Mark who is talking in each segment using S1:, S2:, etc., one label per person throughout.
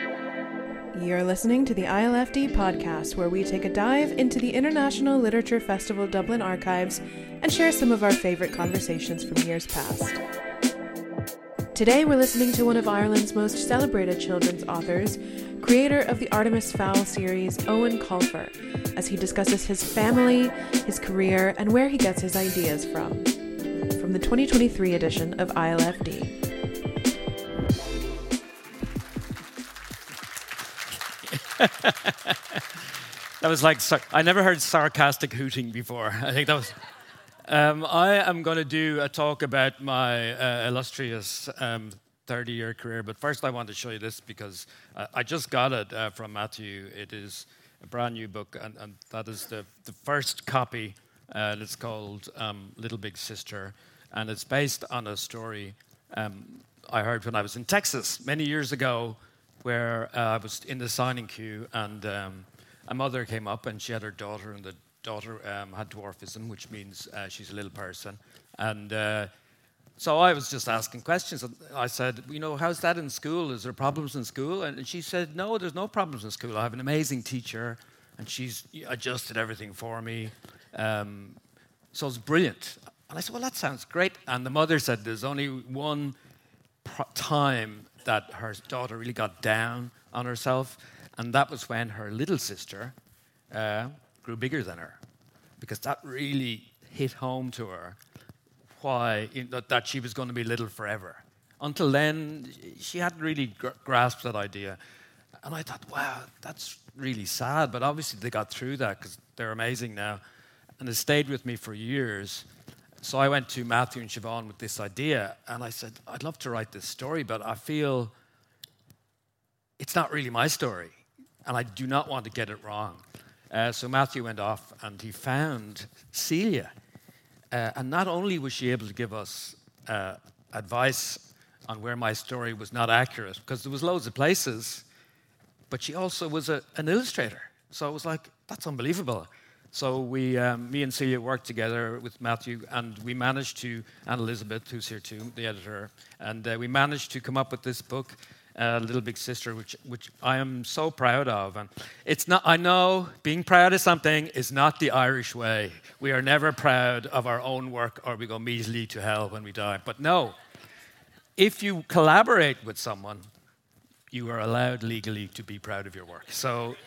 S1: You're listening to the ILFD podcast, where we take a dive into the International Literature Festival Dublin archives and share some of our favourite conversations from years past. Today we're listening to one of Ireland's most celebrated children's authors, creator of the Artemis Fowl series, Eoin Colfer, as he discusses his family, his career, and where he gets his ideas from. From the 2023 edition of ILFD.
S2: That was like, I never heard sarcastic hooting before. I think that was... I am going to do a talk about my illustrious 30-year career, but first I want to show you this because I just got it from Matthew. It is a brand new book, and that is the first copy. It's called Little Big Sister, and it's based on a story I heard when I was in Texas many years ago, where I was in the signing queue, and a mother came up, and she had her daughter, and the daughter had dwarfism, which means she's a little person. And so I was just asking questions. And I said, how's that in school? Is there problems in school? And she said, no, there's no problems in school. I have an amazing teacher, and she's adjusted everything for me. So it's brilliant. And I said, well, that sounds great. And the mother said there's only one time that her daughter really got down on herself, and that was when her little sister grew bigger than her, because that really hit home to her why that she was going to be little forever. Until then, she hadn't really grasped that idea. And I thought, wow, that's really sad, but obviously they got through that because they're amazing now, and it stayed with me for years. So I went to Matthew and Siobhan with this idea, and I said, I'd love to write this story, but I feel it's not really my story, and I do not want to get it wrong. So Matthew went off, and he found Celia. And not only was she able to give us advice on where my story was not accurate, because there was loads of places, but she also was an illustrator. So it was like, that's unbelievable. So me and Celia worked together with Matthew, and we managed to, and Elizabeth, who's here too, the editor, and we managed to come up with this book, Little Big Sister, which I am so proud of. And it's not, I know being proud of something is not the Irish way. We are never proud of our own work, or we go measly to hell when we die. But no, if you collaborate with someone, you are allowed legally to be proud of your work. So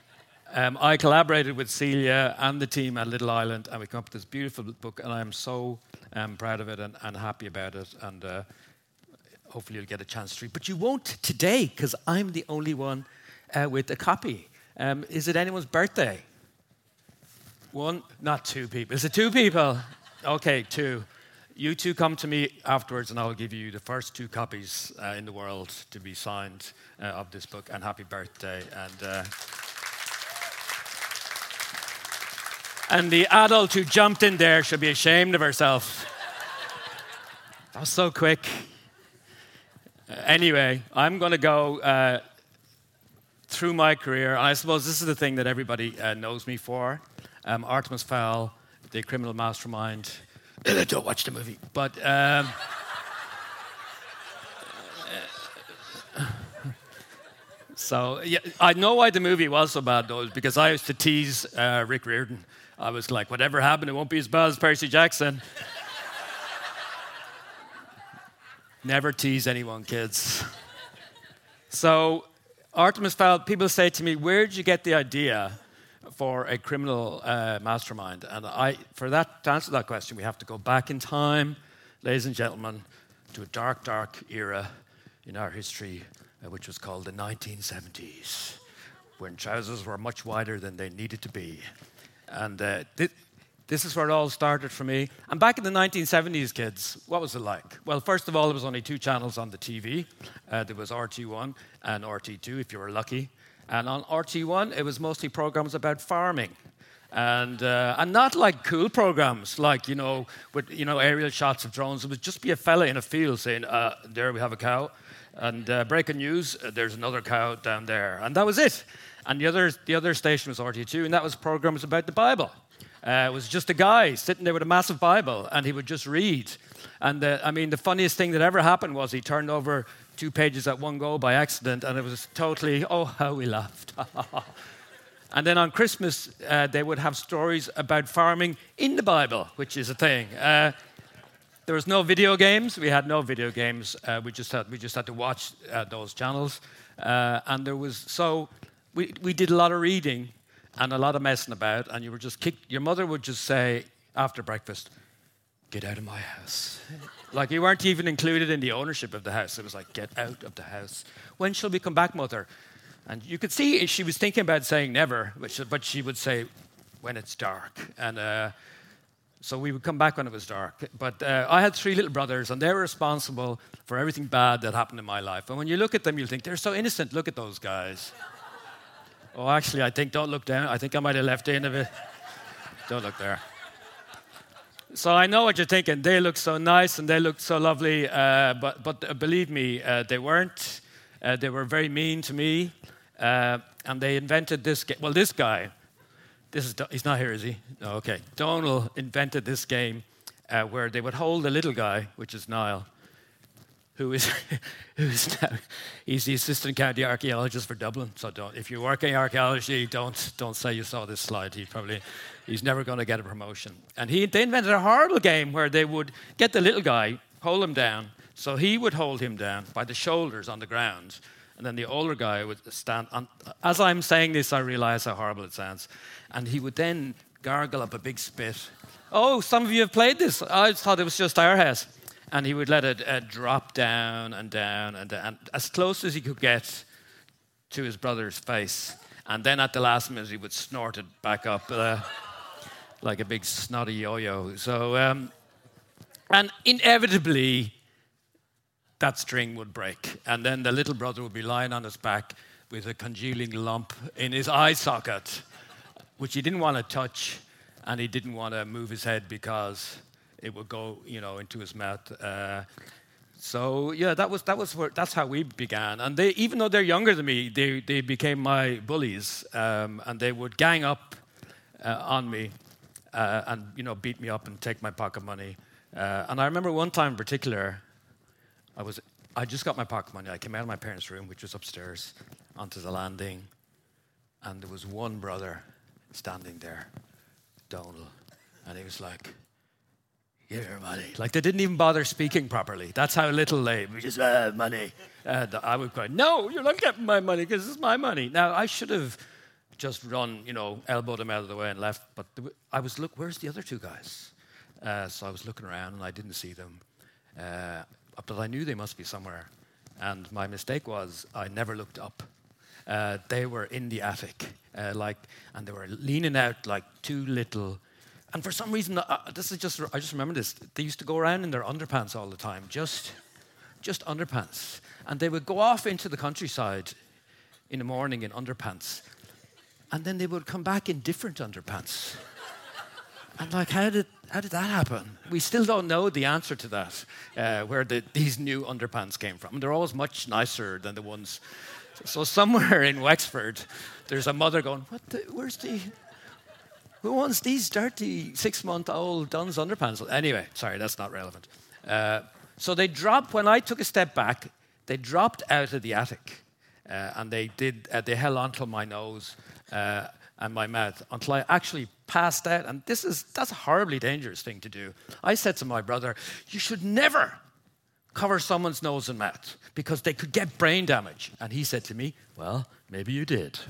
S2: I collaborated with Celia and the team at Little Island, and we come up with this beautiful book, and I am so proud of it and happy about it, and hopefully you'll get a chance to read. But you won't today, because I'm the only one with a copy. Is it anyone's birthday? One? Not two people. Is it two people? Okay, two. You two come to me afterwards, and I'll give you the first two copies in the world to be signed of this book, and happy birthday. And the adult who jumped in there should be ashamed of herself. That was so quick. Anyway, I'm going to go through my career, and I suppose this is the thing that everybody knows me for. Artemis Fowl, the criminal mastermind. Don't watch the movie. But so yeah, I know why the movie was so bad, though, because I used to tease Rick Riordan. I was like, whatever happened, it won't be as bad as Percy Jackson. Never tease anyone, kids. So, Artemis Fowl, people say to me, where did you get the idea for a criminal mastermind? And to answer that question, we have to go back in time, ladies and gentlemen, to a dark, dark era in our history, which was called the 1970s, when trousers were much wider than they needed to be. And this is where it all started for me. And back in the 1970s, kids, what was it like? Well, first of all, there was only two channels on the TV. There was RT1 and RT2, if you were lucky. And on RT1, it was mostly programs about farming. And not like cool programs, like, with, aerial shots of drones. It would just be a fella in a field saying, there we have a cow. And breaking news, there's another cow down there. And that was it. And the other station was RT2, and that was programs about the Bible. It was just a guy sitting there with a massive Bible, and he would just read. And the funniest thing that ever happened was he turned over 2 pages at one go by accident, and it was totally, oh, how we laughed. And then on Christmas, they would have stories about farming in the Bible, which is a thing. There was no video games. We had no video games. We just had to watch those channels. And there was we did a lot of reading and a lot of messing about. And you were just kicked. Your mother would just say after breakfast, "Get out of my house." Like you weren't even included in the ownership of the house. It was like, "Get out of the house." "When shall we come back, mother?" And you could see she was thinking about saying never, but she would say, "When it's dark." And so we would come back when it was dark. But I had 3 little brothers, and they were responsible for everything bad that happened in my life. And when you look at them, you'll think, they're so innocent. Look at those guys. Oh, actually, I think, don't look down. I think I might have left in a bit. Don't look there. So I know what you're thinking. They look so nice, and they look so lovely. But believe me, they weren't. They were very mean to me. And they invented this game. Well, this guy, he's not here, is he? No, okay. Donal invented this game where they would hold the little guy, which is Niall, who's now, he's the assistant county archaeologist for Dublin. So if you work in archaeology, don't say you saw this slide. He's never going to get a promotion. And they invented a horrible game where they would get the little guy, hold him down. So he would hold him down by the shoulders on the ground. And then the older guy would stand on. As I'm saying this, I realize how horrible it sounds. And he would then gargle up a big spit. Oh, some of you have played this. I thought it was just our house. And he would let it drop down and down and down, as close as he could get to his brother's face. And then at the last minute, he would snort it back up like a big snotty yo-yo. So, and inevitably, that string would break. And then the little brother would be lying on his back with a congealing lump in his eye socket, which he didn't want to touch, and he didn't want to move his head because it would go, into his mouth. So yeah, that's how we began. And they, even though they're younger than me, they became my bullies, and they would gang up on me, and beat me up and take my pocket money. And I remember one time in particular, I just got my pocket money. I came out of my parents' room, which was upstairs, onto the landing, and there was one brother standing there, Donal, and he was like, "Give her money." Like they didn't even bother speaking properly. That's how little we just, money. I would go, "No, you're not getting my money because it's my money." Now, I should have just run, elbowed him out of the way and left, but look, where's the other 2 guys? So I was looking around and I didn't see them. But I knew they must be somewhere. And my mistake was I never looked up. They were in the attic, and they were leaning out like 2 little. And for some reason, I just remember this. They used to go around in their underpants all the time, just underpants. And they would go off into the countryside in the morning in underpants. And then they would come back in different underpants. And how did that happen? We still don't know the answer to that, where these new underpants came from. They're always much nicer than the ones. So somewhere in Wexford, there's a mother going, who wants these dirty 6-month-old Dunn's underpants? Anyway, sorry, that's not relevant. So they dropped, when I took a step back, they dropped out of the attic. And they held onto my nose and my mouth until I actually passed out. And that's a horribly dangerous thing to do. I said to my brother, "You should never cover someone's nose and mouth because they could get brain damage." And he said to me, "Well, maybe you did."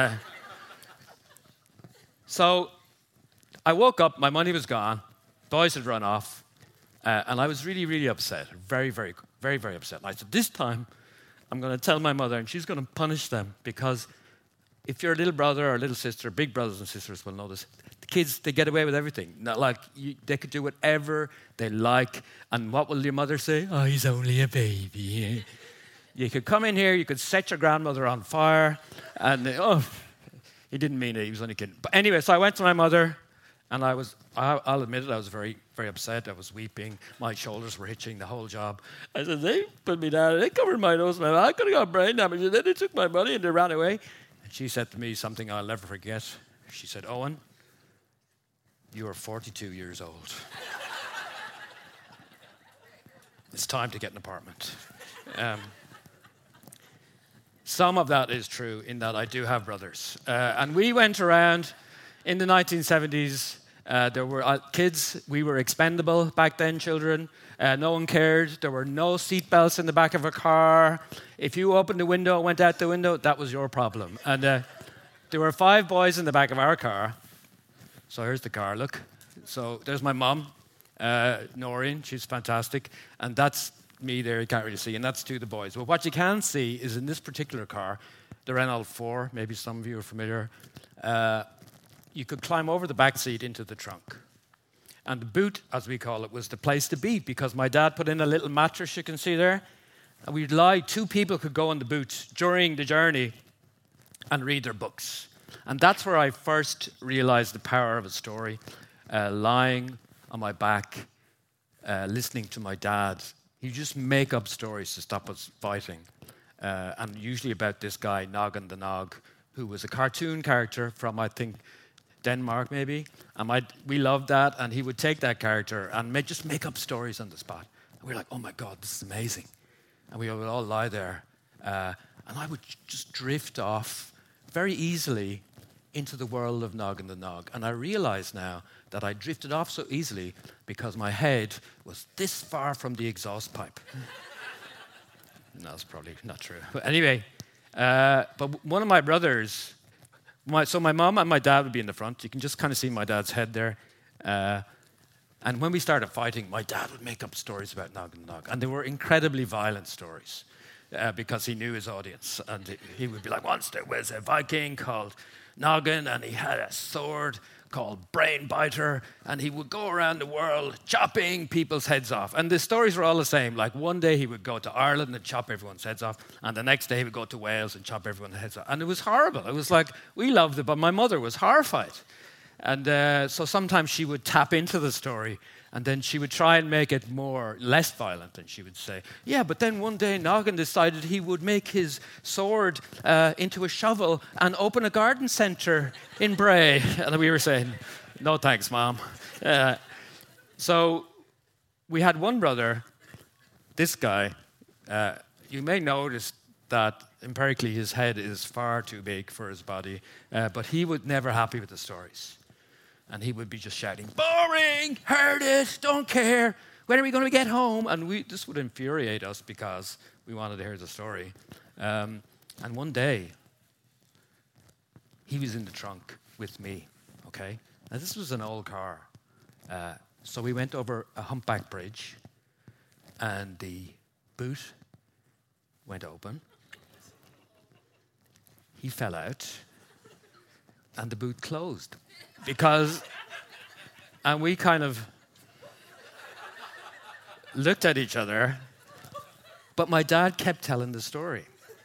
S2: So I woke up, my money was gone, boys had run off, and I was really, really upset, very, very, very, very upset. And I said, this time I'm going to tell my mother and she's going to punish them, because if you're a little brother or a little sister, big brothers and sisters will know this. The kids, they get away with everything. They could do whatever they like. And what will your mother say? "Oh, he's only a baby." You could come in here, you could set your grandmother on fire. And, he didn't mean it, he was only kidding. But anyway, so I went to my mother, and I'll admit it, I was very, very upset. I was weeping. My shoulders were itching the whole job. I said, "They put me down, they covered my nose, my mouth. I could have got brain damage, and then they took my money and they ran away." And she said to me something I'll never forget. She said, "Owen, you are 42 years old. It's time to get an apartment." some of that is true in that I do have brothers. And we went around in the 1970s. There were kids, we were expendable back then, children. No one cared. There were no seatbelts in the back of a car. If you opened the window and went out the window, that was your problem. And there were 5 boys in the back of our car. So here's the car, look. So there's my mum, Noreen, she's fantastic. And that's me there, you can't really see, and that's 2 of the boys. But what you can see is in this particular car, the Renault 4, maybe some of you are familiar, you could climb over the back seat into the trunk. And the boot, as we call it, was the place to be because my dad put in a little mattress you can see there. And we'd lie, 2 people could go in the boot during the journey and read their books. And that's where I first realized the power of a story, lying on my back, listening to my dad. He'd just make up stories to stop us fighting. And usually about this guy, Noggin the Nog, who was a cartoon character from, I think, Denmark maybe. And we loved that, and he would take that character and just make up stories on the spot. And we were like, oh my God, this is amazing. And we would all lie there. And I would just drift off very easily into the world of Noggin the Nog. And I realize now that I drifted off so easily because my head was this far from the exhaust pipe. No, that's probably not true. But anyway, but one of my brothers, so my mom and my dad would be in the front. You can just kind of see my dad's head there. And when we started fighting, my dad would make up stories about Noggin the Nog. And they were incredibly violent stories because he knew his audience. And he would be like, once there was a Viking called Noggin, and he had a sword called Brainbiter, and he would go around the world chopping people's heads off. And the stories were all the same. Like one day he would go to Ireland and chop everyone's heads off, and the next day he would go to Wales and chop everyone's heads off. And it was horrible. It was like, we loved it, but my mother was horrified. And so sometimes she would tap into the story, and then she would try and make it less violent. And she would say, yeah, but then one day Noggin decided he would make his sword into a shovel and open a garden centre in Bray. And we were saying, no thanks, Mom. So we had one brother, this guy. You may notice that empirically his head is far too big for his body, but he was never happy with the stories. And he would be just shouting, boring, heard it, don't care, when are we going to get home? And this would infuriate us because we wanted to hear the story. And one day, he was in the trunk with me, okay? Now this was an old car. So we went over a humpback bridge, and the boot went open. He fell out, and the boot closed. And we kind of looked at each other, but my dad kept telling the story.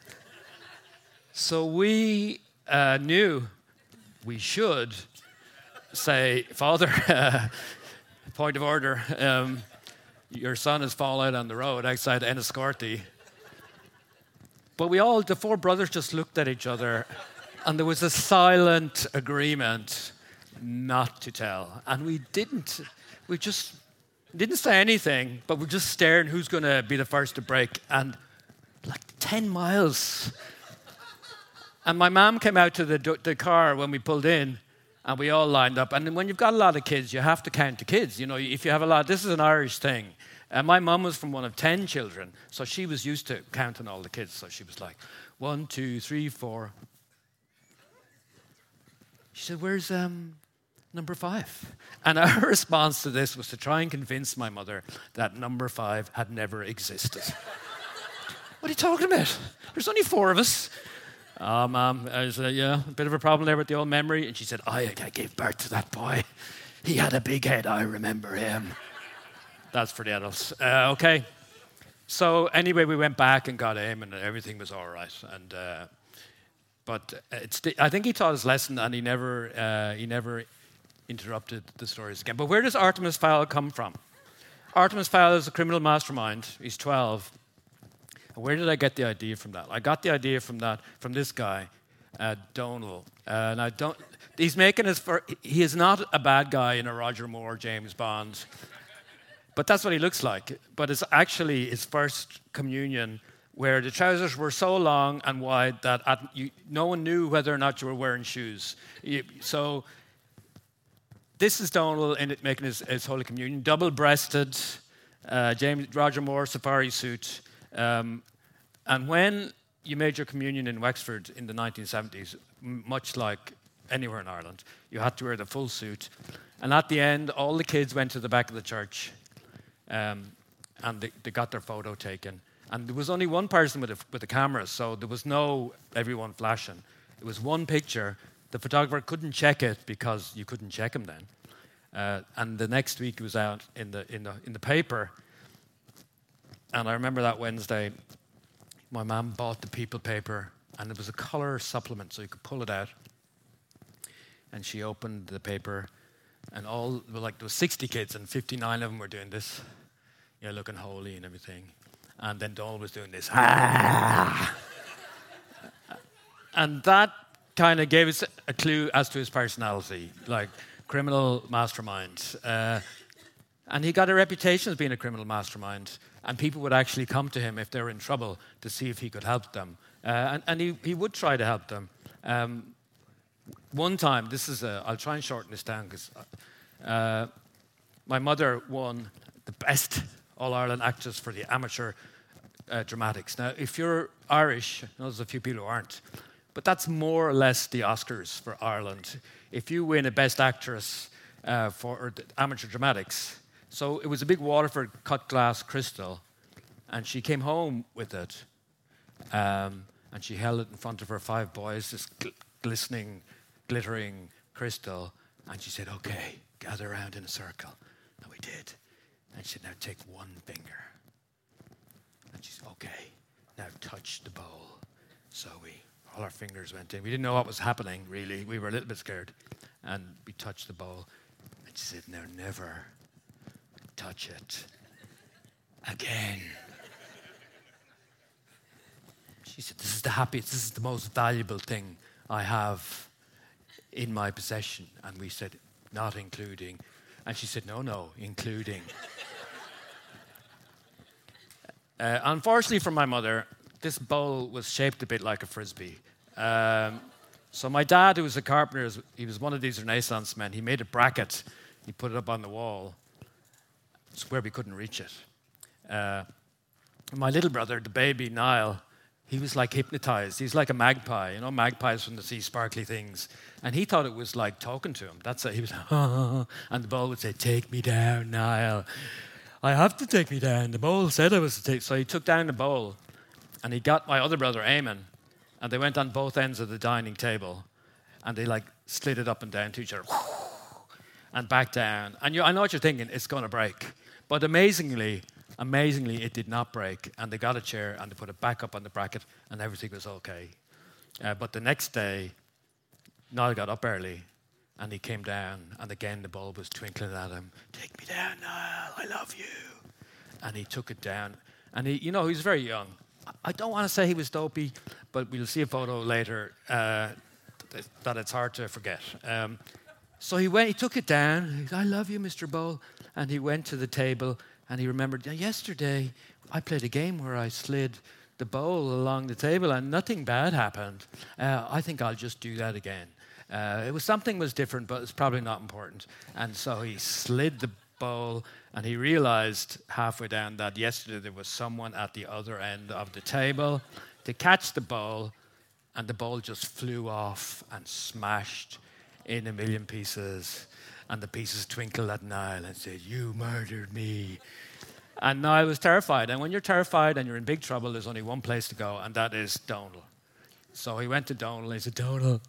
S2: So we knew we should say, Father, point of order, your son has fallen out on the road outside Enniscorthy. But the 4 brothers just looked at each other, and there was a silent agreement not to tell. And we just didn't say anything, but we're just staring who's going to be the first to break. And like 10 miles. And my mom came out to the car when we pulled in, and we all lined up. And when you've got a lot of kids, you have to count the kids. You know, if you have a lot, this is an Irish thing. And my mum was from one of 10 children, so she was used to counting all the kids. So she was like, 1, 2, 3, 4. She said, where's number 5? And our response to this was to try and convince my mother that number 5 had never existed. What are you talking about? There's only 4 of us. Oh, Mom, I said, yeah, a bit of a problem there with the old memory. And she said, I gave birth to that boy. He had a big head, I remember him. That's for the adults. Okay. So anyway, we went back and got him, and everything was all right. And but I think he taught his lesson, and he never interrupted the stories again. But where does Artemis Fowl come from? Artemis Fowl is a criminal mastermind. He's 12. And where did I get the idea from that? I got the idea from this guy, Donal. And he is not a bad guy in a Roger Moore, James Bond. But that's what he looks like. But it's actually his first communion where the trousers were so long and wide that no one knew whether or not you were wearing shoes. So this is Donal making his Holy Communion, double-breasted, Roger Moore safari suit. And when you made your communion in Wexford in the 1970s, much like anywhere in Ireland, you had to wear the full suit. And at the end, all the kids went to the back of the church, and they got their photo taken. And there was only one person with a camera, so there was no everyone flashing. It was one picture. The photographer couldn't check it because you couldn't check him then. And the next week it was out in the paper. And I remember that Wednesday, my mum bought the People paper, and it was a colour supplement, so you could pull it out. And she opened the paper, and there was 60 kids, and 59 of them were doing this, looking holy and everything. And then Donal was doing this. Ah! And that kind of gave us a clue as to his personality, like criminal mastermind. And he got a reputation as being a criminal mastermind, and people would actually come to him if they were in trouble to see if he could help them. And he would try to help them. One time, I'll try and shorten this down, because my mother won the best All-Ireland actress for the amateur dramatics. Now, if you're Irish, there's a few people who aren't, but that's more or less the Oscars for Ireland. If you win a best actress for amateur dramatics, so it was a big Waterford cut glass crystal, and she came home with it, and she held it in front of her 5 boys, this glistening, glittering crystal, and she said, "Okay, gather around in a circle." And we did. And she said, "Now take one finger." And she said, "Okay, now touch the bowl." So all our fingers went in. We didn't know what was happening, really. We were a little bit scared. And we touched the bowl. And she said, "Now never touch it again." She said, "This is the happiest, this is the most valuable thing I have in my possession." And we said, "Not including." And she said, No, including. Unfortunately for my mother, this bowl was shaped a bit like a Frisbee. So my dad, who was a carpenter, he was one of these Renaissance men. He made a bracket. He put it up on the wall. It's where we couldn't reach it. My little brother, the baby, Niall, he was like hypnotized. He's like a magpie, magpies from the sea, sparkly things. And he thought it was like talking to him. That's it. He was, and the bowl would say, "Take me down, Niall. I have to take me down." The bowl said I was to take. So he took down the bowl, and he got my other brother, Eamon, and they went on both ends of the dining table, and they slid it up and down to each other, and back down. And I know what you're thinking, it's going to break. But amazingly, it did not break. And they got a chair, and they put it back up on the bracket, and everything was okay. But the next day, Niall got up early, and he came down, and again the bulb was twinkling at him. "Take me down, Niall, I love you." And he took it down. And he was very young. I don't want to say he was dopey, but we'll see a photo later that it's hard to forget. So he took it down. He said, "I love you, Mr. Bowl." And he went to the table, and he remembered, "Yesterday I played a game where I slid the bowl along the table and nothing bad happened. I think I'll just do that again." Something was different, but it's probably not important. And so he slid the bowl, and he realized halfway down that yesterday there was someone at the other end of the table to catch the bowl, and the bowl just flew off and smashed in a million pieces. And the pieces twinkled at Niall and said, "You murdered me." And Niall was terrified. And when you're terrified and you're in big trouble, there's only one place to go, and that is Donal. So he went to Donal and he said, "Donal,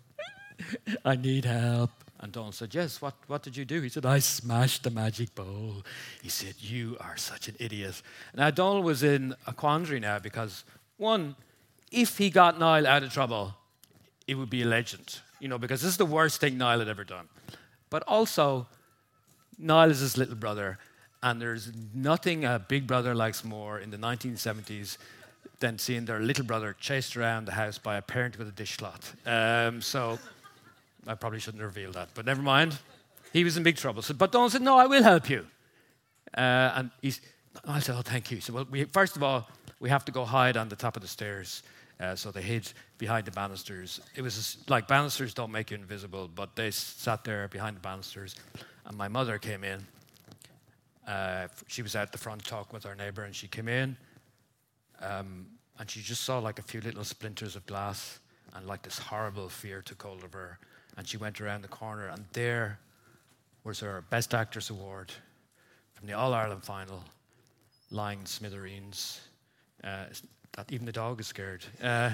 S2: I need help." And Donal said, "Yes, what did you do?" He said, "I smashed the magic bowl." He said, "You are such an idiot." Now, Donal was in a quandary now because, one, if he got Niall out of trouble, it would be a legend, because this is the worst thing Niall had ever done. But also, Niall is his little brother, and there's nothing a big brother likes more in the 1970s than seeing their little brother chased around the house by a parent with a dishcloth. So I probably shouldn't reveal that, but never mind. He was in big trouble. But Donal said, "No, I will help you." And I said, "Oh, thank you." So, well, first of all, we have to go hide on the top of the stairs. So they hid behind the banisters. It was like banisters don't make you invisible, but they sat there behind the banisters. And my mother came in. She was at the front talking with our neighbour, and she came in, and she just saw like a few little splinters of glass, and like this horrible fear took hold of her. And she went around the corner, and there was her Best Actress Award from the All-Ireland final, lying in smithereens. Even the dog is scared.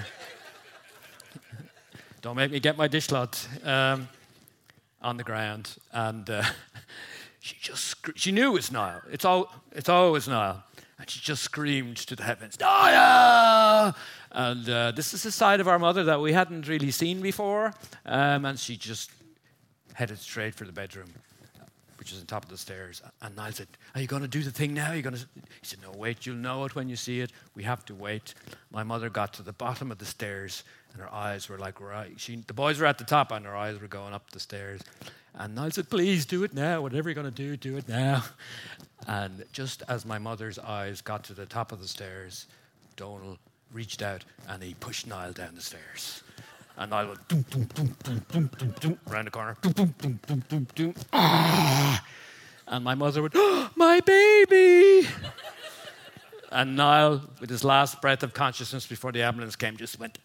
S2: Don't make me get my dishcloth on the ground. And she knew it was Niall. It's always Niall. And she just screamed to the heavens, Niall! And this is a side of our mother that we hadn't really seen before. And she just headed straight for the bedroom, which is on top of the stairs. And Niall said, are you going to do the thing now? He said, no, wait, you'll know it when you see it. We have to wait. My mother got to the bottom of the stairs, and her eyes were like, the boys were at the top, and her eyes were going up the stairs. And Niall said, please, do it now. Whatever you're going to do it now. And just as my mother's eyes got to the top of the stairs, Donal reached out, and he pushed Niall down the stairs. And Niall went doom, doom, doom, doom, doom, doom, doom, around the corner. Doom, doom, doom, doom, doom, doom. And my mother went, oh, my baby! And Niall, with his last breath of consciousness before the ambulance came, just went,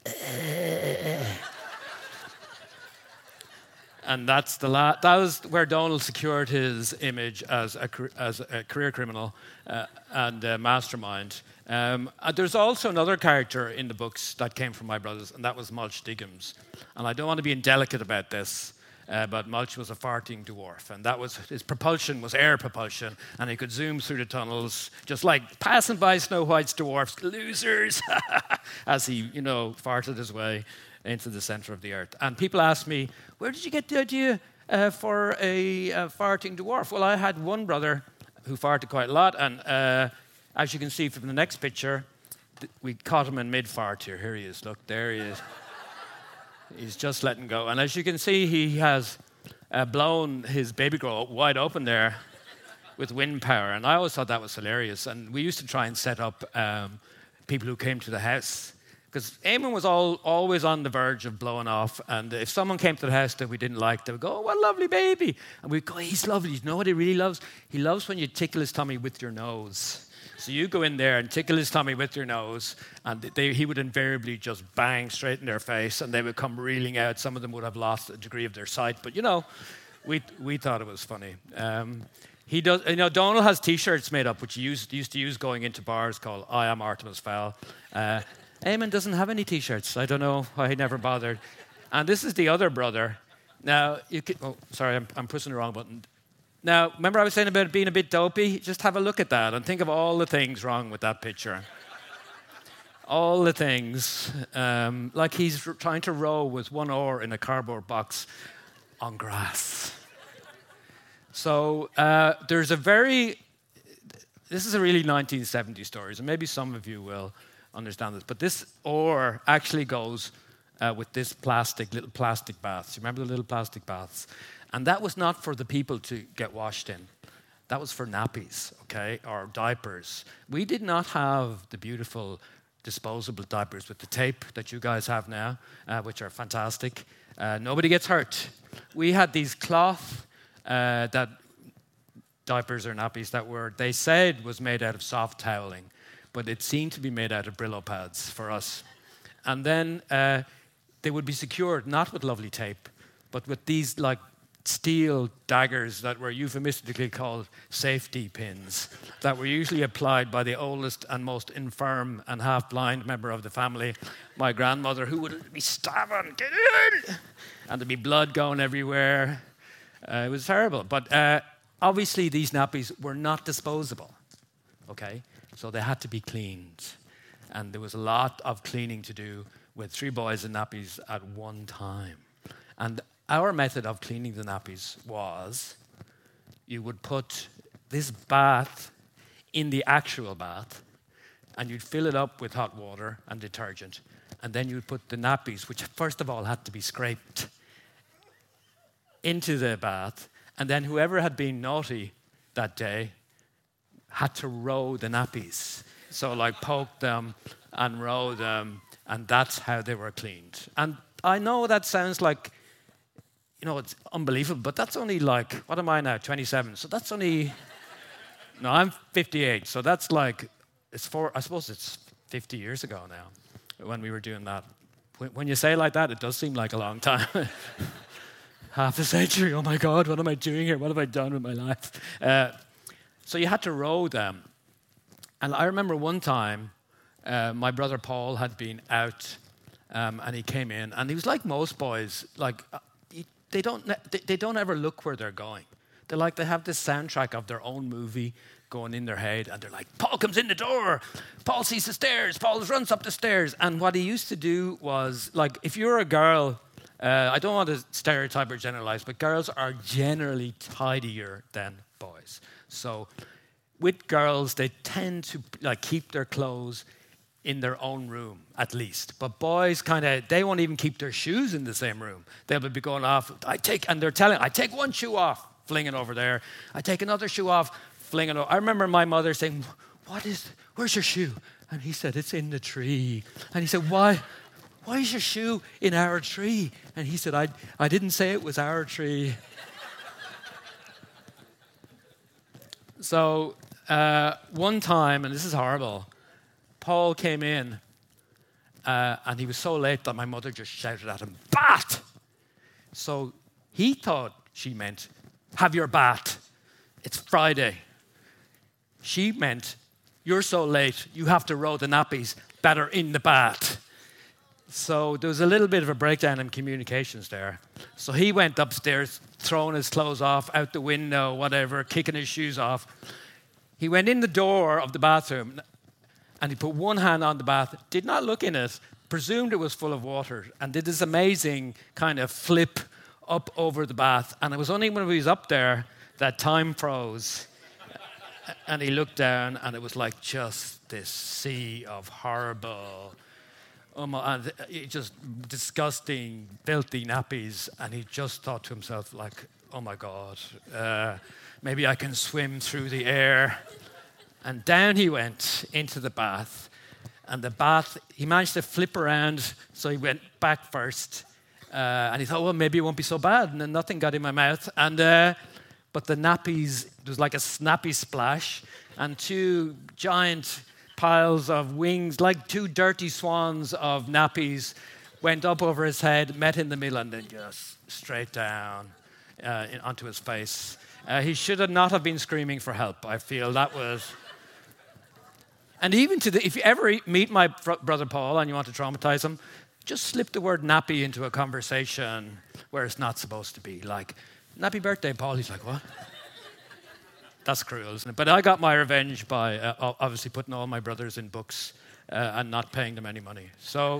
S2: And that was where Donal secured his image as a career criminal and a mastermind. There's also another character in the books that came from my brothers, and that was Mulch Diggums. And I don't want to be indelicate about this, but Mulch was a farting dwarf, and that was his propulsion was air propulsion, and he could zoom through the tunnels just like passing by Snow White's dwarfs, losers, as he, farted his way into the center of the earth. And people ask me, where did you get the idea for a farting dwarf? Well, I had one brother who farted quite a lot, and as you can see from the next picture, we caught him in mid-fart here. Here he is. Look, there he is. He's just letting go. And as you can see, he has blown his baby girl wide open there with wind power. And I always thought that was hilarious. And we used to try and set up people who came to the house, because Eamon was always on the verge of blowing off. And if someone came to the house that we didn't like, they would go, oh, what a lovely baby. And we'd go, he's lovely. You know what he really loves? He loves when you tickle his tummy with your nose. So you go in there and tickle his tummy with your nose, and he would invariably just bang straight in their face, and they would come reeling out. Some of them would have lost a degree of their sight, but we thought it was funny. He does. Donal has T-shirts made up, which he used to use going into bars, called "I Am Artemis Fowl." Eamon doesn't have any T-shirts. I don't know why he never bothered. And this is the other brother. Now I'm pushing the wrong button. Now, remember I was saying about being a bit dopey? Just have a look at that and think of all the things wrong with that picture. All the things. Like he's trying to row with one oar in a cardboard box on grass. So this is a really 1970s story, so maybe some of you will understand this. But this oar actually goes with this little plastic baths. You remember the little plastic baths? And that was not for the people to get washed in. That was for nappies, okay, or diapers. We did not have the beautiful disposable diapers with the tape that you guys have now, which are fantastic. Nobody gets hurt. We had these cloth that diapers or nappies that they said was made out of soft toweling, but it seemed to be made out of Brillo pads for us. And then they would be secured not with lovely tape, but with these like steel daggers that were euphemistically called safety pins that were usually applied by the oldest and most infirm and half-blind member of the family, my grandmother, who would be stabbing, get in! And there'd be blood going everywhere. It was terrible. But obviously these nappies were not disposable, okay? So they had to be cleaned. And there was a lot of cleaning to do with 3 boys in nappies at one time. And our method of cleaning the nappies was you would put this bath in the actual bath, and you'd fill it up with hot water and detergent, and then you'd put the nappies, which first of all had to be scraped, into the bath, and then whoever had been naughty that day had to row the nappies. So like poke them and row them, and that's how they were cleaned. And I know that sounds like, it's unbelievable, but that's only like, what am I now, 27? So that's only, no, I'm 58. So that's like, I suppose it's 50 years ago now when we were doing that. When you say it like that, it does seem like a long time. Half a century, oh my God, what am I doing here? What have I done with my life? So you had to row them. And I remember one time, my brother Paul had been out, and he came in, and he was like most boys, like they don't ever look where they're going. They have this soundtrack of their own movie going in their head, and they're like, Paul comes in the door, Paul sees the stairs, Paul runs up the stairs. And what he used to do was, like, if you're a girl, I don't want to stereotype or generalize, but girls are generally tidier than boys. So with girls, they tend to keep their clothes in their own room, at least. But boys they won't even keep their shoes in the same room. They'll be going off, I take one shoe off, fling it over there. I take another shoe off, fling it over. I remember my mother saying, where's your shoe? And he said, it's in the tree. And he said, why is your shoe in our tree? And he said, I didn't say it was our tree. So one time, and this is horrible, Paul came in, and he was so late that my mother just shouted at him, "Bat!" So he thought she meant, have your bat. It's Friday. She meant, you're so late, you have to row the nappies that are in the bat. So there was a little bit of a breakdown in communications there. So he went upstairs, throwing his clothes off, out the window, whatever, kicking his shoes off. He went in the door of the bathroom, and he put one hand on the bath, did not look in it, presumed it was full of water, and did this amazing kind of flip up over the bath. And it was only when he was up there that time froze. And he looked down, and it was like just this sea of horrible, and just disgusting, filthy nappies. And he just thought to himself, like, oh my God, maybe I can swim through the air. And down he went into the bath. And the bath, he managed to flip around, so he went back first. And he thought, well, maybe it won't be so bad. And then nothing got in my mouth. And but the nappies, there was like a snappy splash. And two giant piles of wings, like two dirty swans of nappies, went up over his head, met in the middle, and then just straight down onto his face. He should not have been screaming for help, I feel. That was... And even if you ever meet my brother Paul and you want to traumatize him, just slip the word nappy into a conversation where it's not supposed to be. Like, nappy birthday, Paul. He's like, what? That's cruel, isn't it? But I got my revenge by obviously putting all my brothers in books and not paying them any money. So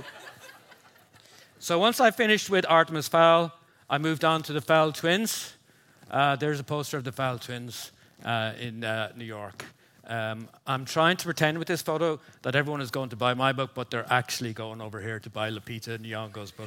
S2: once I finished with Artemis Fowl, I moved on to the Fowl Twins. There's a poster of the Fowl Twins in New York. I'm trying to pretend with this photo that everyone is going to buy my book, but they're actually going over here to buy Lupita Nyong'o's book.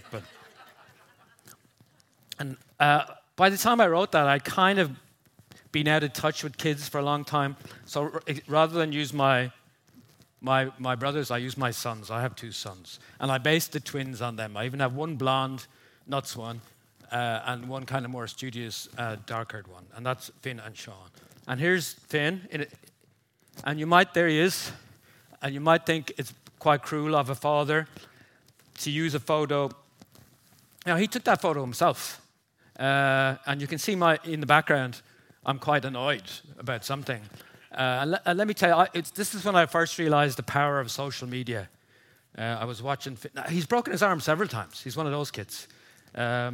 S2: And by the time I wrote that, I'd kind of been out of touch with kids for a long time. So rather than use my brothers, I use my sons. I have two sons. And I based the twins on them. I even have one blonde, nuts one, and one kind of more studious, dark-haired one. And that's Finn and Sean. And here's Finn. And there he is, and you might think it's quite cruel of a father to use a photo. Now, he took that photo himself, and you can see in the background, I'm quite annoyed about something. And let me tell you, this is when I first realized the power of social media. I was watching, he's broken his arm several times. He's one of those kids. I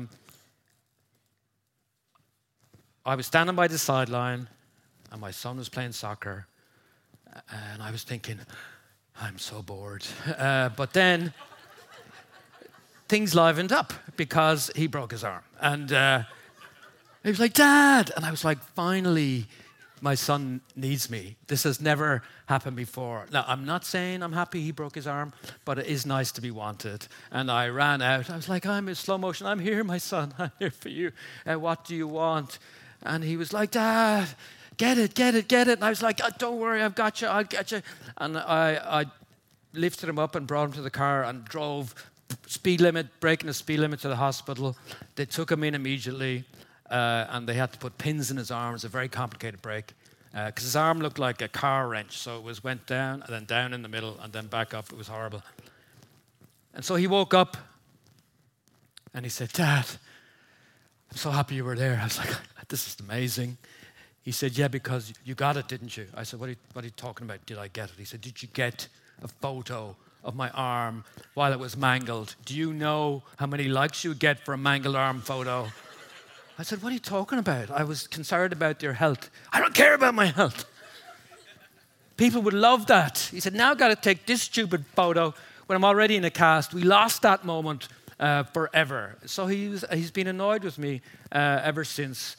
S2: was standing by the sideline, and my son was playing soccer. And I was thinking, I'm so bored. But then things livened up because he broke his arm. And he was like, Dad! And I was like, finally, my son needs me. This has never happened before. Now, I'm not saying I'm happy he broke his arm, but it is nice to be wanted. And I ran out. I was like, I'm in slow motion. I'm here, my son. I'm here for you. What do you want? And he was like, Dad, get it, get it, get it. And I was like, oh, don't worry, I've got you, I'll get you. And I lifted him up and brought him to the car and drove breaking the speed limit to the hospital. They took him in immediately, and they had to put pins in his arms, a very complicated break, because his arm looked like a car wrench. So it went down, and then down in the middle, and then back up. It was horrible. And so he woke up, and he said, Dad, I'm so happy you were there. I was like, this is amazing. He said, yeah, because you got it, didn't you? I said, what are you talking about? Did I get it? He said, did you get a photo of my arm while it was mangled? Do you know how many likes you would get for a mangled arm photo? I said, what are you talking about? I was concerned about your health. I don't care about my health. People would love that. He said, now I've got to take this stupid photo when I'm already in a cast. We lost that moment forever. So he's been annoyed with me ever since.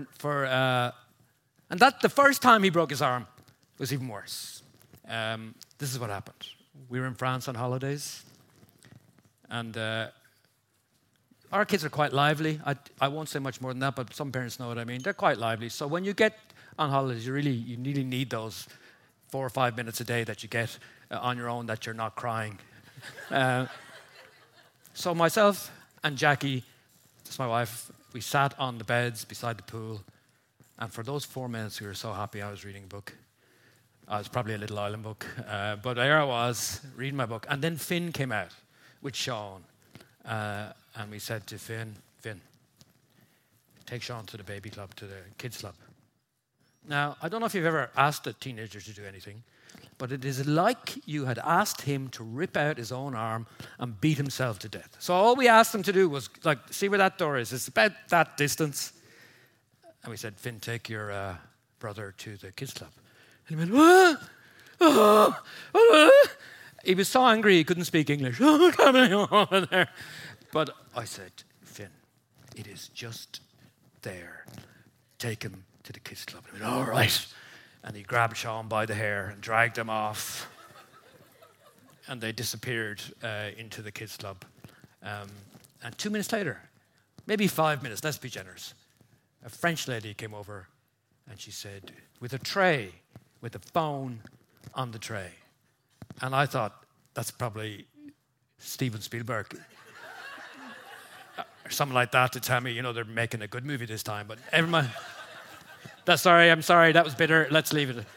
S2: And that the first time he broke his arm was even worse. This is what happened. We were in France on holidays, and our kids are quite lively. I won't say much more than that, but some parents know what I mean. They're quite lively. So when you get on holidays, you really need those 4 or 5 minutes a day that you get on your own that you're not crying. So myself and Jackie, that's my wife, we sat on the beds beside the pool, and for those 4 minutes we were so happy I was reading a book. I was probably a Little Island book, but there I was, reading my book. And then Finn came out with Sean, and we said to Finn, take Sean to the baby club, to the kids club. Now, I don't know if you've ever asked a teenager to do anything, but it is like you had asked him to rip out his own arm and beat himself to death. So all we asked him to do was, like, see where that door is? It's about that distance. And we said, Finn, take your brother to the kids club. And he went, what? Oh. He was so angry he couldn't speak English. Oh, coming over there. But I said, Finn, it is just there. Take him to the kids club. And he went, all right. And he grabbed Sean by the hair and dragged him off. And they disappeared into the kids club. And 2 minutes later, maybe 5 minutes, let's be generous, a French lady came over and she said, with a tray, with a phone on the tray. And I thought, that's probably Steven Spielberg. Or something like that to tell me, they're making a good movie this time. But everyone, I'm sorry, that was bitter. Let's leave it.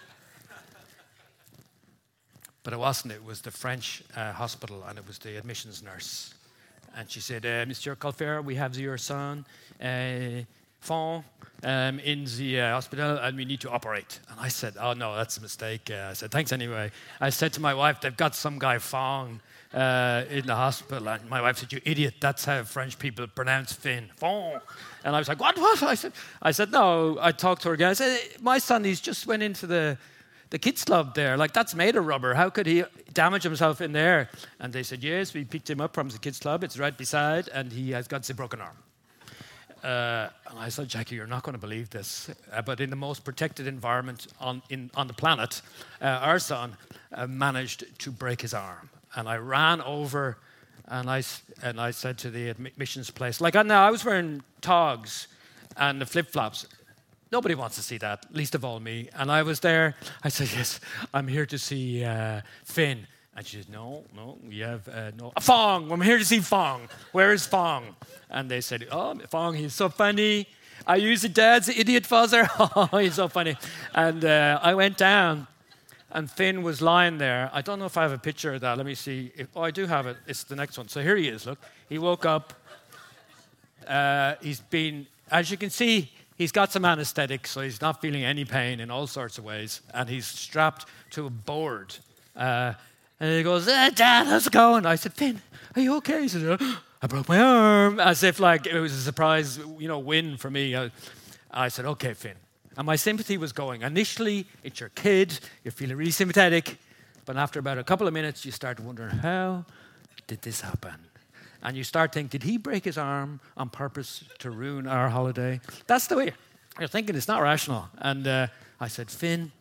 S2: But it wasn't. It was the French hospital, and it was the admissions nurse. And she said, Monsieur Colfer, we have your son, Fond, in the hospital, and we need to operate. And I said, oh, no, that's a mistake. I said, thanks anyway. I said to my wife, they've got some guy, Fong, in the hospital. And my wife said, you idiot, that's how French people pronounce Finn. Fong. And I was like, what? I said, no. I talked to her again. I said, my son, he's just went into the kids club there. Like, that's made of rubber. How could he damage himself in there? And they said, yes, we picked him up from the kids club. It's right beside, and he has got a broken arm. And I said, Jackie, you're not going to believe this, but in the most protected environment on the planet, our son managed to break his arm. And I ran over, and I said to the admissions place, I was wearing togs and the flip-flops. Nobody wants to see that, least of all me. And I was there. I said, yes, I'm here to see Finn. And she said, no, we have no. Fong, I'm here to see Fong. Where is Fong? And they said, oh, Fong, he's so funny. I use your dad's idiot father. Oh, he's so funny. And I went down, and Finn was lying there. I don't know if I have a picture of that. Let me see. I do have it. It's the next one. So here he is, look. He woke up. He's been, as you can see, he's got some anesthetic, so he's not feeling any pain in all sorts of ways. And he's strapped to a board. And he goes, Dad, how's it going? I said, Finn, are you okay? He said, I broke my arm. As if it was a surprise, win for me. I said, okay, Finn. And my sympathy was going. Initially, it's your kid. You're feeling really sympathetic. But after about a couple of minutes, you start wondering, how did this happen? And you start thinking, did he break his arm on purpose to ruin our holiday? That's the way you're thinking. It's not rational. And I said, Finn,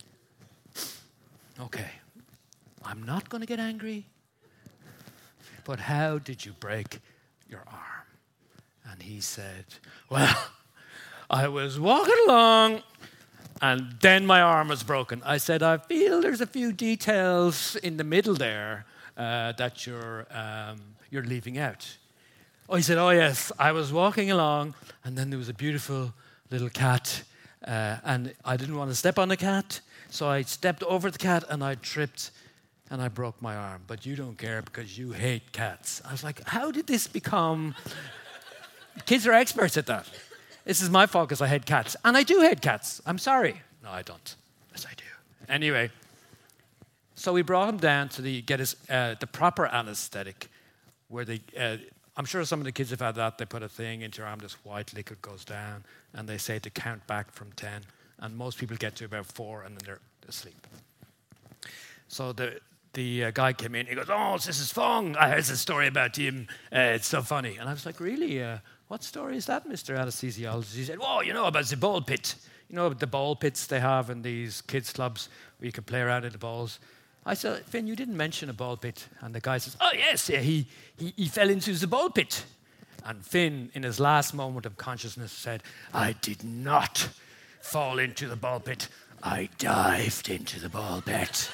S2: okay, I'm not going to get angry, but how did you break your arm? And he said, well, I was walking along, And then my arm was broken. I said, I feel there's a few details in the middle there that you're leaving out. Oh, he said, oh yes, I was walking along and then there was a beautiful little cat and I didn't want to step on the cat, so I stepped over the cat and I tripped and I broke my arm. But you don't care because you hate cats. I was like, how did this become... Kids are experts at that. This is my fault because I hate cats. And I do hate cats. I'm sorry. No, I don't. Yes, I do. Anyway, so we brought him down to get his, the proper anesthetic, where they... I'm sure some of the kids have had that. They put a thing into your arm, this white liquid goes down, and they say to count back from 10. And most people get to about 4, and then they're asleep. So the guy came in. He goes, oh, this is Fong. I heard a story about him. It's so funny. And I was like, really? What story is that, Mr. Anesthesiologist? He said, well, you know about the ball pit. You know the ball pits they have in these kids' clubs where you can play around in the balls. I said, Finn, you didn't mention a ball pit. And the guy says, oh, yes, he fell into the ball pit. And Finn, in his last moment of consciousness, said, I did not fall into the ball pit. I dived into the ball pit.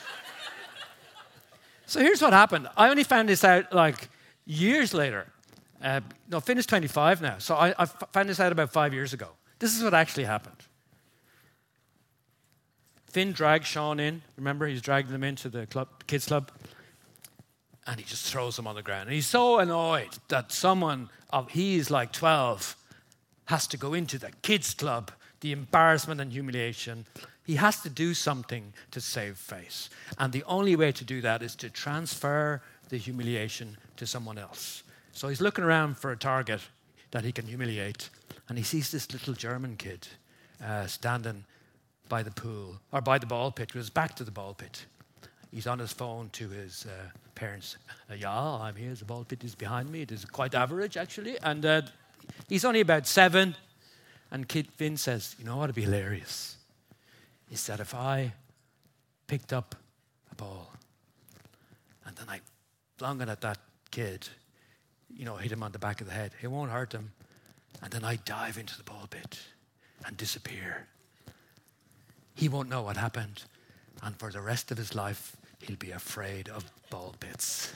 S2: So here's what happened. I only found this out like years later. Finn is 25 now. So I found this out about 5 years ago. This is what actually happened. Finn dragged Sean in. Remember, he's dragging them into the kids' club. And he just throws them on the ground. And he's so annoyed that someone, he's like 12, has to go into the kids' club, the embarrassment and humiliation. He has to do something to save face. And the only way to do that is to transfer the humiliation to someone else. So he's looking around for a target that he can humiliate. And he sees this little German kid standing by the pool, or by the ball pit, with his back to the ball pit. He's on his phone to his parents. Yeah, I'm here, the ball pit is behind me. It is quite average, actually. And he's only about 7. And Kid Finn says, you know what would be hilarious? He said, if I picked up a ball and then I flung it at that kid, hit him on the back of the head, it won't hurt him. And then I dive into the ball pit and disappear. He won't know what happened. And for the rest of his life, he'll be afraid of ball pits.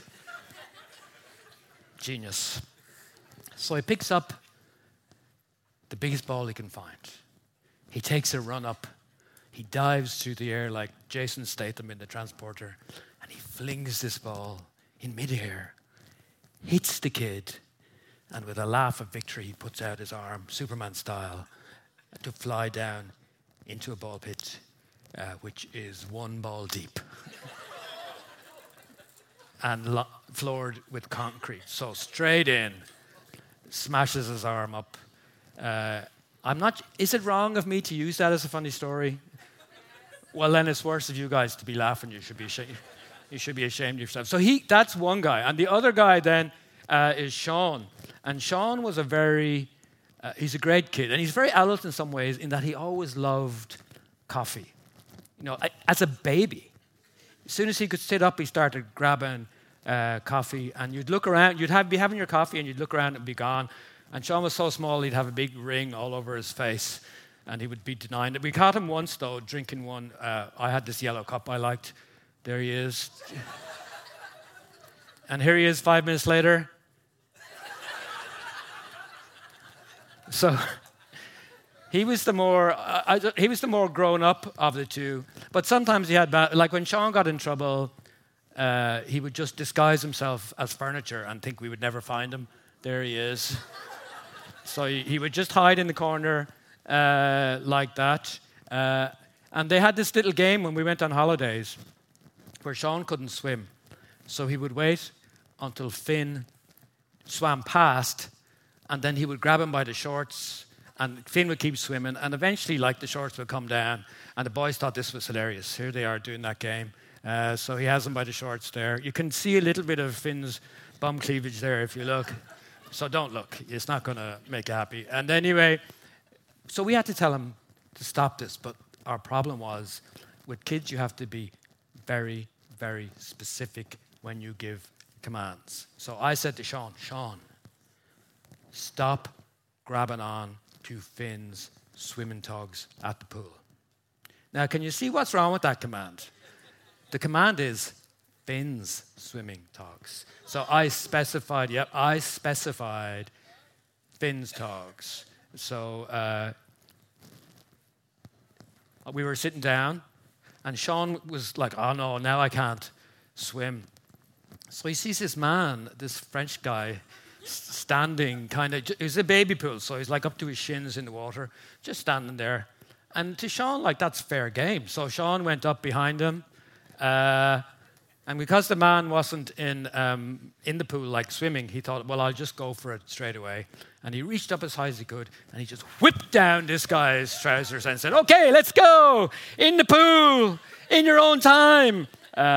S2: Genius. So he picks up the biggest ball he can find. He takes a run up. He dives through the air like Jason Statham in The Transporter, and he flings this ball in midair, hits the kid, and with a laugh of victory, he puts out his arm, Superman style, to fly down into a ball pit, which is 1 ball deep and floored with concrete. So straight in, smashes his arm up. Is it wrong of me to use that as a funny story? Well, then it's worse of you guys to be laughing. You should be ashamed. You should be ashamed of yourself. So that's one guy. And the other guy then is Sean. And Sean was he's a great kid. And he's very adult in some ways in that he always loved coffee. As a baby. As soon as he could sit up, he started grabbing coffee. And you'd look around, be having your coffee and you'd look around and be gone. And Sean was so small, he'd have a big ring all over his face. And he would be denying it. We caught him once, though, drinking one. I had this yellow cup I liked. There he is. And here he is 5 minutes later. So he was the more grown up of the two. But sometimes he had like when Sean got in trouble, he would just disguise himself as furniture and think we would never find him. There he is. So he would just hide in the corner like that. And they had this little game when we went on holidays where Sean couldn't swim. So he would wait until Finn swam past, and then he would grab him by the shorts, and Finn would keep swimming, and eventually, the shorts would come down, and the boys thought this was hilarious. Here they are doing that game. So he has him by the shorts there. You can see a little bit of Finn's bum cleavage there if you look. So don't look. It's not going to make you happy. And anyway, so we had to tell him to stop this, but our problem was, with kids, you have to be very, very specific when you give commands. So I said to Sean, stop grabbing on to Finn's swimming togs at the pool. Now, can you see what's wrong with that command? The command is Finn's swimming togs. So I specified Finn's togs. So we were sitting down, and Sean was like, oh no, now I can't swim. So he sees this man, this French guy, standing it was a baby pool, so he's like up to his shins in the water, just standing there. And to Sean, like, that's fair game. So Sean went up behind him, and because the man wasn't in the pool, like swimming, he thought, well, I'll just go for it straight away. And he reached up as high as he could, and he just whipped down this guy's trousers and said, okay, let's go, in the pool, in your own time.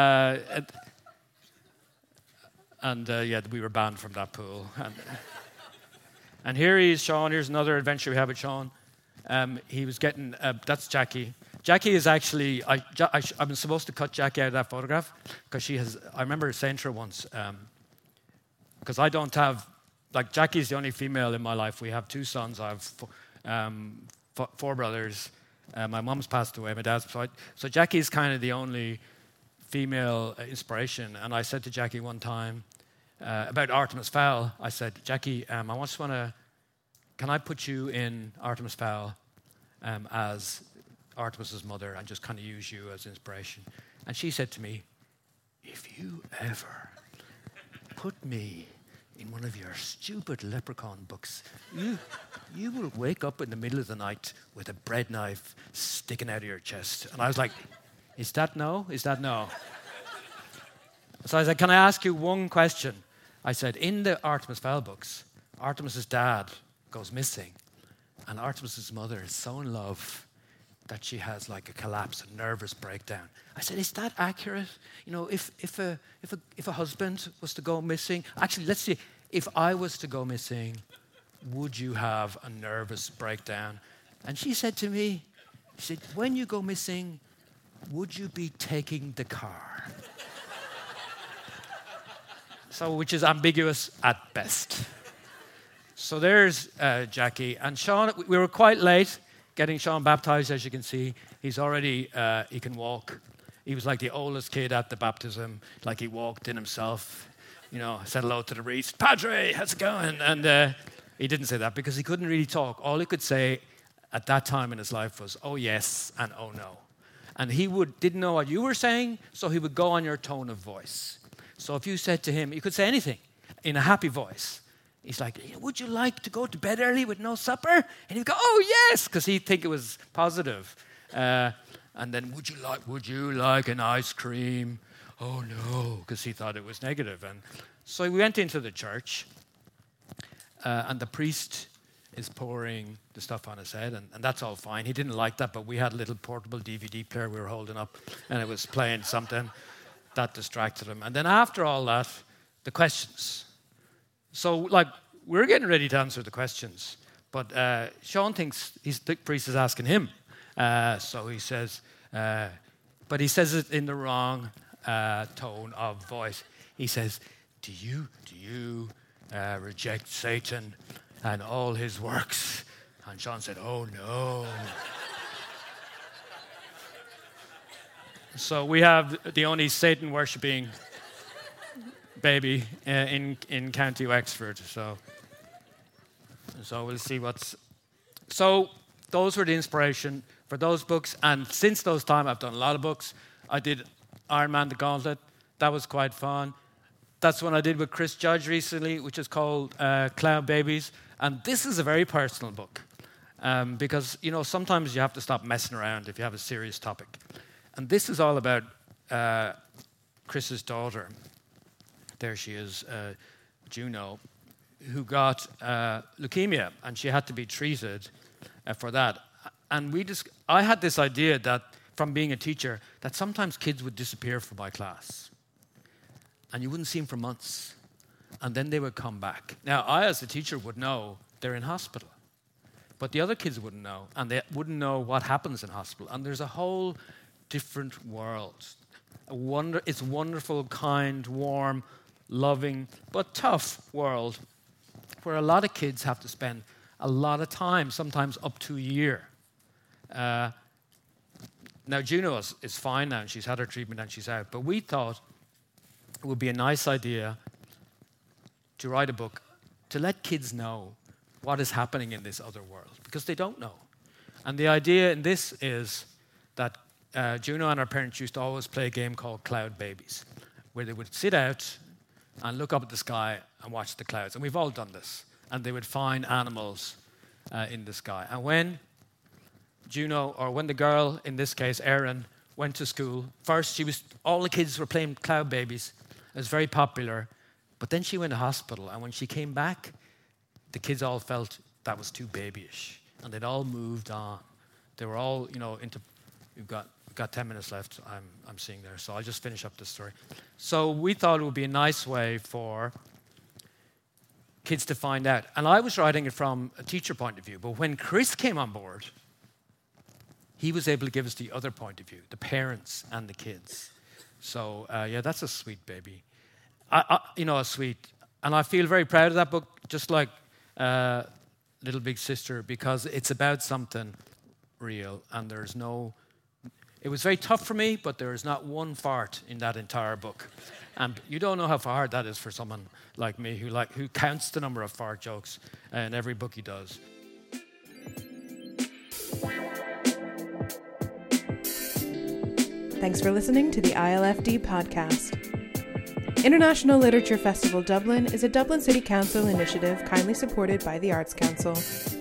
S2: We were banned from that pool. And here he is, Sean. Here's another adventure we have with Sean. He was getting, that's Jackie. Jackie is actually, I'm supposed to cut Jackie out of that photograph because I remember saying to her once, because I don't have, like, Jackie's the only female in my life. We have 2 sons. I have 4 brothers. My mom's passed away, my dad's. So Jackie's kind of the only female inspiration. And I said to Jackie one time about Artemis Fowl, I said, Jackie, can I put you in Artemis Fowl as Artemis's mother and just kind of use you as inspiration? And she said to me, if you ever put me in one of your stupid leprechaun books, you will wake up in the middle of the night with a bread knife sticking out of your chest. And I was like, is that no? Is that no? So I said, can I ask you one question? I said, in the Artemis Fowl books, Artemis's dad goes missing, and Artemis's mother is so in love that she has like a collapse, a nervous breakdown. I said, is that accurate? You know, if a husband was to go missing, actually, let's see, if I was to go missing, would you have a nervous breakdown? And she said to me, she said, when you go missing, would you be taking the car? So, which is ambiguous at best. So there's Jackie. And Sean, we were quite late getting Sean baptized, as you can see. He's already, he can walk. He was like the oldest kid at the baptism. Like he walked in himself, you know, said hello to the priest. Padre, how's it going? And he didn't say that because he couldn't really talk. All he could say at that time in his life was, oh yes and oh no. And he didn't know what you were saying, so he would go on your tone of voice. So if you said to him, you could say anything in a happy voice. He's like, would you like to go to bed early with no supper? And he'd go, oh, yes, because he'd think it was positive. And then, would you like an ice cream? Oh, no, because he thought it was negative. And so we went into the church, and the priest is pouring the stuff on his head, and that's all fine. He didn't like that, but we had a little portable DVD player we were holding up, and it was playing something. That distracted him. And then after all that, the questions. So, like, we're getting ready to answer the questions, but Sean thinks the priest is asking him. So he says, but he says it in the wrong tone of voice. He says, do you reject Satan and all his works? And Sean said, oh, no. So we have the only Satan-worshipping baby in County Wexford. So we'll see what's... So those were the inspiration for those books. And since those time, I've done a lot of books. I did Iron Man the Gauntlet. That was quite fun. That's one I did with Chris Judge recently, which is called Cloud Babies. And this is a very personal book because, you know, sometimes you have to stop messing around if you have a serious topic. And this is all about Chris's daughter. There she is, Juno, who got leukemia, and she had to be treated for that. And I had this idea that, from being a teacher, that sometimes kids would disappear from my class. And you wouldn't see them for months. And then they would come back. Now, I, as a teacher, would know they're in hospital. But the other kids wouldn't know, and they wouldn't know what happens in hospital. And there's a whole different world. It's a wonderful, kind, warm, loving, but tough world where a lot of kids have to spend a lot of time, sometimes up to a year. Now, Juno is fine now, and she's had her treatment and she's out. But we thought it would be a nice idea to write a book to let kids know what is happening in this other world, because they don't know. And the idea in this is that Juno and her parents used to always play a game called Cloud Babies, where they would sit out and look up at the sky and watch the clouds. And we've all done this. And they would find animals in the sky. And when Juno, or when the girl, in this case, Erin, went to school, first all the kids were playing Cloud Babies. It was very popular. But then she went to hospital, and when she came back, the kids all felt that was too babyish. And they'd all moved on. They were all, into... We've got 10 minutes left, I'm seeing there, so I'll just finish up this story. So we thought it would be a nice way for kids to find out. And I was writing it from a teacher point of view, but when Chris came on board, he was able to give us the other point of view, the parents and the kids. So, that's a sweet baby. A sweet. And I feel very proud of that book, just like Little Big Sister, because it's about something real, and there's no... It was very tough for me, but there is not one fart in that entire book. And you don't know how hard that is for someone like me who counts the number of fart jokes in every book he does.
S1: Thanks for listening to the ILFD podcast. International Literature Festival Dublin is a Dublin City Council initiative kindly supported by the Arts Council.